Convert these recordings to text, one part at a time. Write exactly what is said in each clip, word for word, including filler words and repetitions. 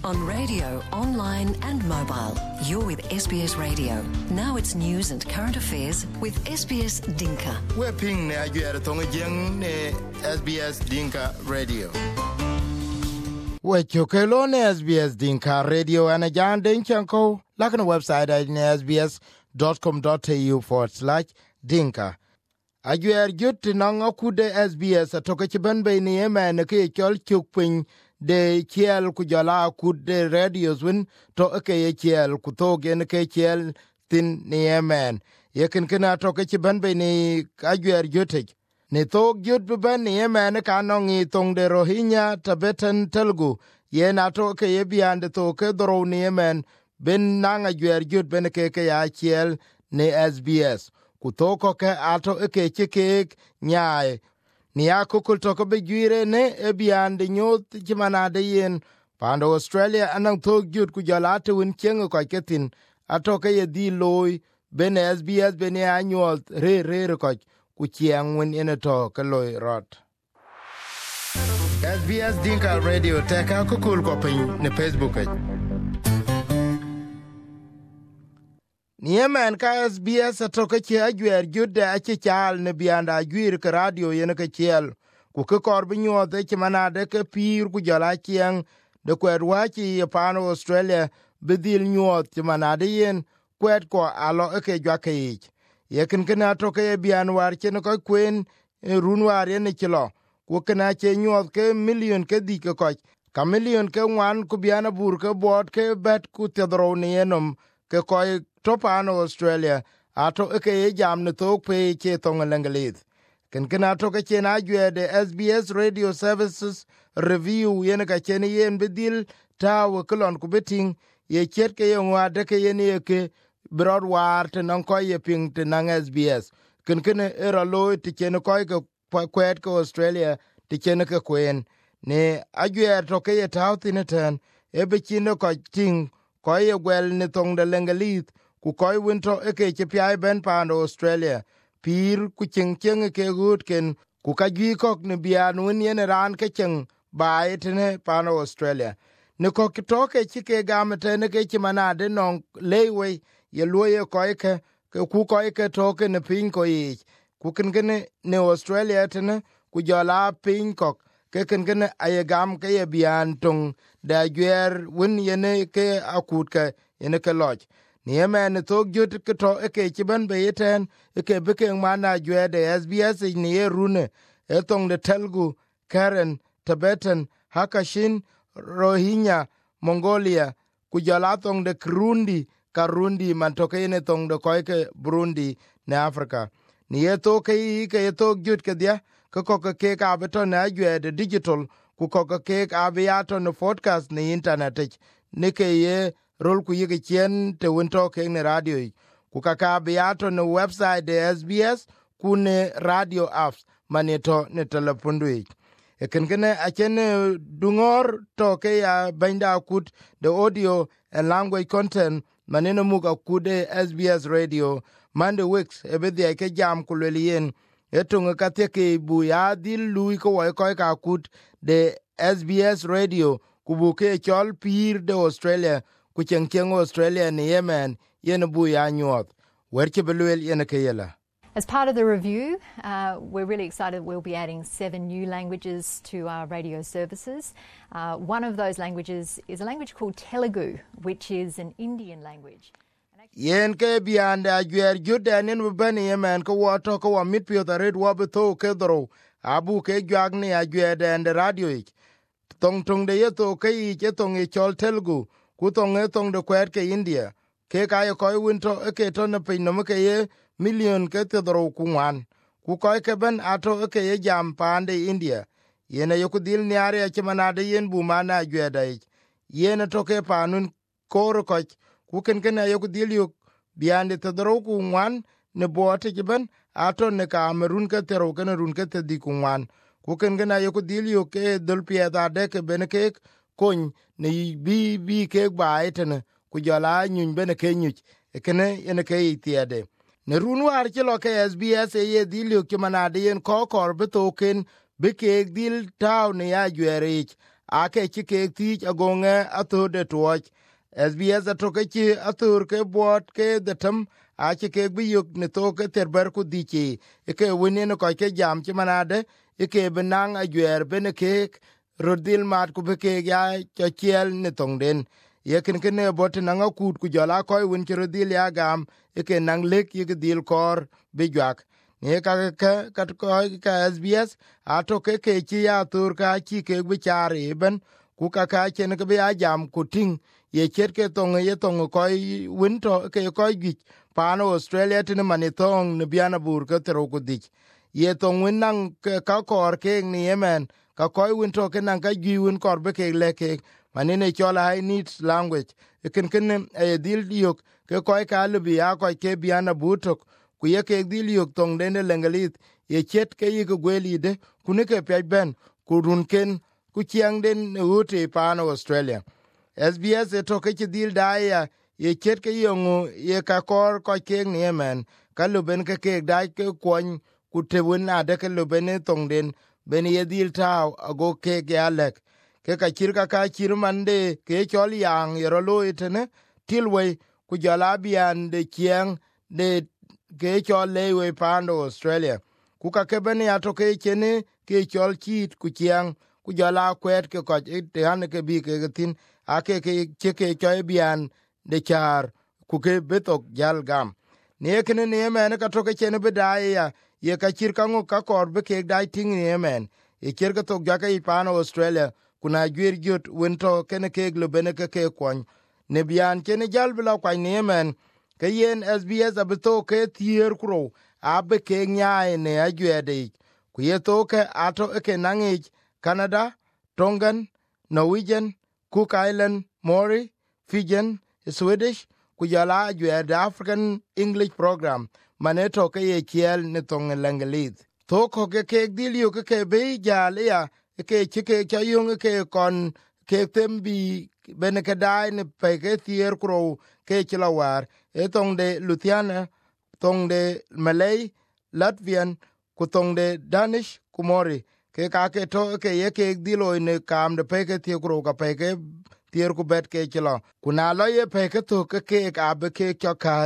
On radio, online and mobile. You're with S B S Radio. Now it's news and current affairs with S B S Dinka. We're ping ne ajuere tonga jeng ne S B S Dinka Radio. We chokelo ne S B S Dinka Radio ana jan den chanko lakana website at sbs.com.au forward slash dinka. Ajuere jut nanga kude S B S atoka chiban bay ni ema ne ke chol chukpin de kiel ku jala kud de radios win to ke kiel ku to gen ke kiel tin ni yemen yekin kana to ke ban be ni agwer jotek ne to jut ban ni yemen ka no ngi tong de rohingya tibetan telgu ye na to ke ye biande to ke dro ni yemen ben nang agwer jut ben ke ke ya kiel ni S B S ku to ko ke ato ke ke nyaai ni akukul toko be juire ne ebiande nyot chimanade yen pando Australia anang thok jut ku jalate win chengo kwa ketin atoke ye di loy ben S B S ben ya nyot re re re kwa ku chiang win ene to ke loy rot S B S Dinka Radio teka kukul ko pin ne Facebook e Niemen ka S B S atoke che agwer jude ache chal ne bianda agwir ke radio yene ke chel ku ke korbi nyode che manade ke pir ku jala chieng de kwed wachi ye pano Australia bedil nyod che manade yen kwed ko alo ke jwake ich yekin kena atoke ye bian war che ne ko kwen runwar yene chilo ku kena che nyod ke million ke di ke koch ka million ke wan ku biana bur ke bot ke bet ku tedro ne yenom ke koy topano Australia ato ke ye jam ne to pe che tong lengelith ken ken ato ke na jwe de S B S Radio Services review yen ka chen yen bedil taw klon ku beting ye chet ke ye wa de ke yen ye ke brod war te non ko ye ping te nang S B S ken ken era lo te chen ko ke kwet ko Australia te chen ke kwen ne ajwe to ke ye taw tineten e be chin ko ting ko ye gwel ne tong de lengelith ku koy winto eke che piai ben pando Australia pir ku cheng cheng ke gut ken ku ka gi kok ne bian win yen ran ke cheng bai tene pando Australia ne ko to ke chi ke gam te ne ke chi manade non lewe ye loye koy ke ku koy ke to ke ne pin ko yi ku ken ken ne Australia tene ku jala pin kok ke ken ken ay gam ke ye bian tung da gwer win yene ke akut ke yene ke loj ni yemen to jut ke to ke chiban be yeten ke beke mana jwe de S B S ni rune etong de telgu karen tibetan hakashin rohingya mongolia kujalatong de krundi karundi mantoke ne tong de koike burundi ne afrika ni eto ke ke to jut ke dia ko ko ke ka beto na jwe de digital ku ko ke ka abiato no podcast ni internet ne ke ye rol ku yige chien te winto ke ne radio ku kaka biato no website de S B S ku ne radio apps maneto ne telefondu e ken ken a chen dungor to ke ya benda kut the audio and language content maneno muga kude S B S radio Monday weeks e be de ke jam ku lelien etung ka te ke bu ya dil lui ko wa ko ka kut de S B S radio ku bu ke chol pir de Australia ku cheng cheng Australia ni Yemen yen bu ya nyot werche belwel yen ke yela. As part of the review, uh, we're really excited we'll be adding seven new languages to our radio services. Uh, one of those languages is a language called Telugu, which is an Indian language. Yen ke biande agwer judanin bani Yemen ko wato ko wa mitpio da red wa beto ke dro abu ke jwagni agwer de radio ik tong tong de yeto ke ke tong e chol Telugu kutong etong de kwet ke India ke kaya koi winto eke to ne pin no ke ye million ke te dro kuwan ku koi ke ben ato eke ye jam pande India yene yokudil ni are ke manade yen bu mana gweda yene to ke panun kor ko ku ken ken yokudil yok biande te dro kuwan ne boate ke ben ato ne Cameroon ke te ro ken run ke te di kuwan ku ken ken yokudil yok ke dul pie da de ke ben ke kon ne bi bi ke ba etene ku jala nyun bene ke nyuch ekene ene ke itiade ne runwar ke lo ke S B S ye dilio ke manade yen ko kor betoken be ke dil taw ne ya jwerich ake ci ke ti agonge ato de tuoch S B S atoke ci atur ke bot ke detem a ci ke bi yuk ne to ke terber ku dici ke woni ne ko ke jam ci manade ke benang a gyer bene ke rodil mat ku be ke ya ciel ne tongden ye ken ken ne bot nanga kut ku jala ko won ci rodil ya gam ke nang lek ye dil kor be jak ne ka ka ka ko ka S B S atoke ke ci ya tur ka ci ke bi chari ben ku ka ka chen ke be ya jam ku ting ye chet ke tong ye tong ko winto ke ko gi pano Australia tin mani tong ne biana bur ke tro ku dik ye tong winang ka kor ke ni yemen ka ko winto ke nan ka gi win kor be ke le ke mani ne chola I need language ken ken e dil diok ke ko ka lu bi ya ko ke biana butok ku ye ke dil yok tong de ne lengalit ye chet ke yi ku gweli de ku ne ke pe ben ku run ken ku chiang den ute pano Australia S B S etoke ci dil daya ye chet ke yongu ye ka kor ko ke niemen ka luben ke ke dai ke kwon ku te won ade ke luben tong den ben ye dil taw ago ke ke alek ke ka chir ka ka chir mande ke chol yang yero lo itene tilwe ku jala bian de chiang de ke chol lewe pando Australia ku ka ke ben ya to ke chene ke chol chit ku chiang ku jala kwet ke ko te han ke bi ke tin ake ke cheke choy bian de char ku ke betok jal gam ne kene ne men ka to ke chen bedai ya ye ka chir ka ngo ka kor be ke dai ting ne men e chir ka to ga ka ipano Australia kuna gwir jut winto kene ke glo bene ke ke kon ne bian chen jal bila kwa ne men ke yen S B S abeto ke tier kro abe ke nya ne agwede ku ye to ke ato ke nangi Canada Tongan Norwegian Cook Island, Maori, Fijian, Swedish, kujala jwe the African English program, maneto ke ye kiel ne tong lengelid. To ko ke ke dilio ke ke be jalia ke chike ke yung ke kon ke tembi benekadai ne pe ke tier kro ke chilawar e tong de Luthiana, tong de Malay, Latvian, ku tong de Danish, Kumori. Ke ka ke to ke ye ke dilo ne kam de pe ke ti kro ka pe ke tier ku bet ke chilo kuna lo ye pe ke to ke ke ka be ke cho ka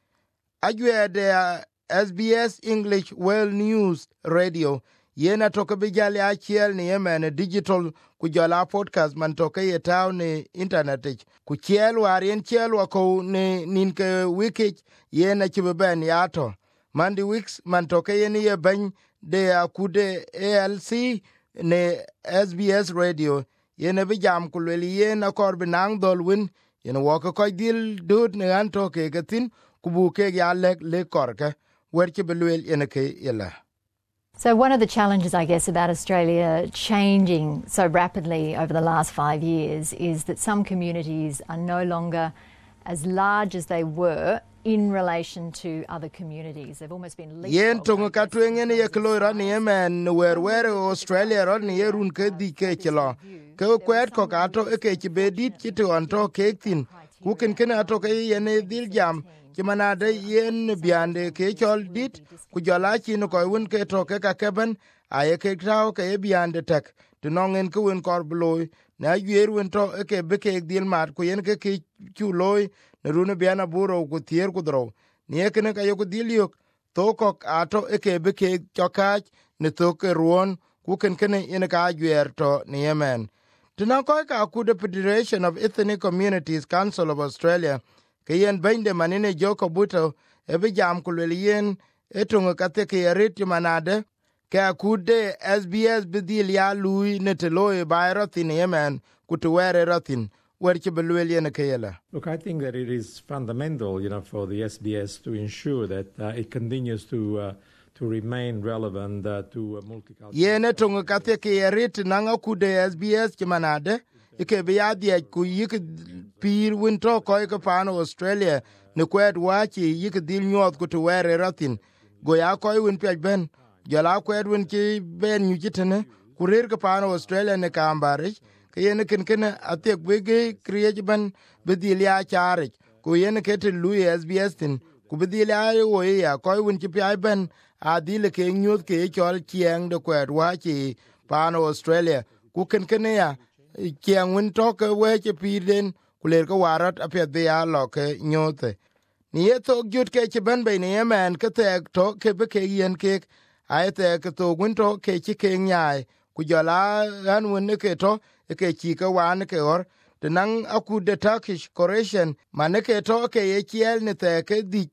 ajwe de S B S English World News Radio ye na to ke bi jali a chiel ni yemen digital ku jala podcast man to ke ye taw ne internet ku chiel war yen chiel wa ko ne nin ke wiki ye na chi ben ya to Mandy Weeks man to ke ye ni ye ben de akude A L C ne S B S Radio yene bi jam kuleli yena korbi nang dolwin yene woke ko dil dud ne anto ke gatin kubu ke ya lek le korke werke belwel yene ke yela. So one of the challenges, I guess, about Australia changing so rapidly over the last five years is that some communities are no longer as large as they were in relation to other communities. They've almost been leapfrogged. Yen tonga katwenge ne yeklo rani yemen wer wer Australia rani yerun ke di ke chlo ke kwet ko kato e ke be dit kiti onto ke tin ku ken ken ato ke yene dil jam ki manade yen biande ke chol dit ku jala chin ko won ke to ke ka keben aye ke taw ke biande tek to nongen ku won kor bloy na yer won to e ke be ke dil mat ku yen ke ke chuloy ne rune biana buro ku tier ku dro nie kene ka yoku diliok to kok ato e ke be ke chokach ne to ke ruon ku ken ken ine ka gyer to ne yemen tuna ko ka ku the Federation of Ethnic Communities Council of Australia ke yen bende manine joko buto e be jam ku le yen etunga ka te ke rit manade ke ku de S B S be dil ya lui ne te loy bayro tin yemen ku to were rotin. Look, I think that it is fundamental, you know, for the S B S to ensure that uh, it continues to uh, to remain relevant uh, to uh, multicultural. Ye ne tonga kate ke rit nanga ku de S B S ke manade ke be ya dia ku yik pir winto ko ke pano Australia ne kwet wachi yik dil nyot ku to were ratin go ya ko win pe ben jala kwet win ki ben nyu jitene ku rer ke pano Australia ne kambare ke yen ken ken atek wege kriej ban bedilia charge ku yen ke te lu S B S tin ku bedilia wo ya ko win ki pai ben adile ke nyot ke chol chieng de kwet wachi pano Australia ku ken ken ya chiang win to ke we che piden kuler ko warat apia de ya lo ke nyote ni eto jut ke che ben be ni yemen ke te to ke be ke yen ke ai te ke to win to ke chi ke nyai ku jala an win ke to ke chi ke wan ke or tenang aku de Turkish corporation mane ke to ke ye kiel ne te ke di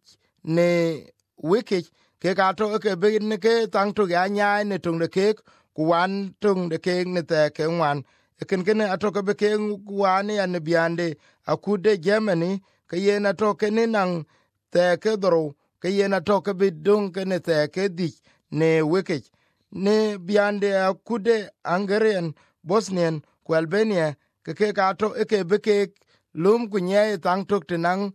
ne wiki ke ka to ke be ne ke tang to ya nyai ne tung de ke ku wan tung de ke ne te ke wan ken ken ato ke be ke wan ya ne biande aku de Germany ke ye na to ke ne nang te ke dro ke ye na to ke be dung ke ne te ke di ne wiki ne biande aku de Hungarian Bosnian ku Albania ke ke ka to ke be ke lum ku nye tang tok tenang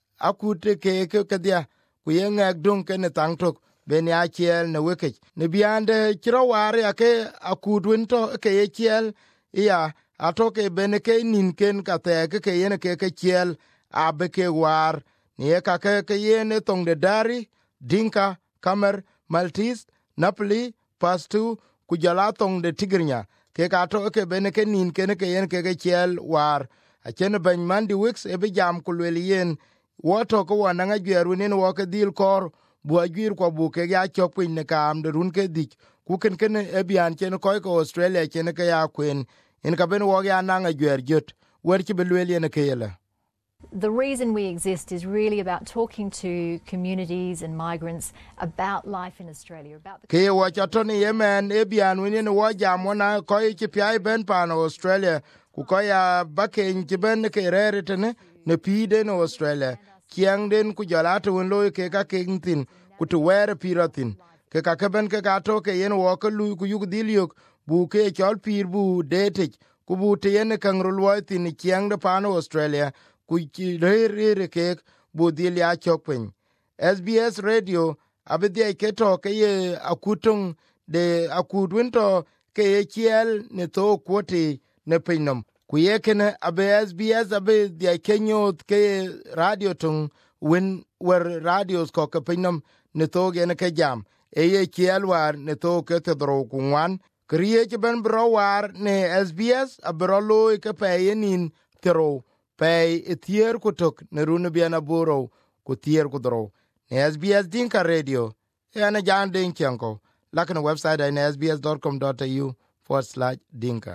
akute ke ke ke dia ku ye ngak dung ke ne tang tok ben ya kiel ne weke ne biande kiro ware ake akudwin to ke ye kiel ya ato ke ben ke nin ken ka te ke ke ye ne ke ke kiel a be ke war ne ka ke ke ye ne tong de dari dinka kamer maltese napoli pastu ku jala tong de tigrinya ke ka to ke ben ke nin ken ke yen ke ke kiel war a chen ben mandi wix e be jam ku le yen woto ko wana nga gyeru nin wo ke dil kor bu agir ko bu ke ya chok pin ne kam de run ke dik ku ken ken e bian chen ko ko Australia chen ke ya kwen in ka ben wo ya na nga gyer jot wer ki be le yen ke yela. The reason we exist is really about talking to communities and migrants about life in Australia. About the ke wo cha to ni yemen e bian nin wo jam wona ko ki pi ben pan Australia ku ko ya baken ki ben ke rere tene ne pi den Australia kiang den ku jala to lo ke ka ke tin ku to wer piratin ke ka ke ben ke ka to ke yen wo ko lu ku yu dilyok bu ke chol pir bu dete ku bu te yen kan ro tin kiang de pan Australia ku ki rere ke bu dilya chokpen S B S radio abedie ke to ke ye akutung de akudwin to ke ye kiel ne to kwoti ne pinom ku ye kene abe S B S abe die kenyo ke radio tung win wer radios ko ke pinom ne to ge ne ke jam e ye kiel war ne to ke te dro ku wan kriye ke ben bro war ne S B S abro lo ke pe yenin tero pe etier ku tok ne runu biana buro ku tier ku dro ne S B S dinka radio yana jan den kenko lakini website ay s b s dot com dot a u forward slash dinka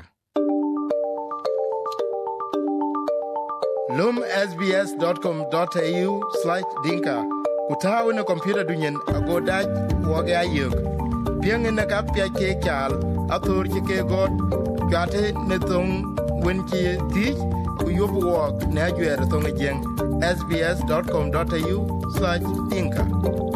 lum s b s dot com dot a u slash dinka kutawu ne computer dunyen agodaj woge ayuk pienge ne ka pya ke kyal atur ki ke god gate ne tong wen ki ti ku yobu wok ne ajwer tong jeng s b s dot com dot a u slash dinka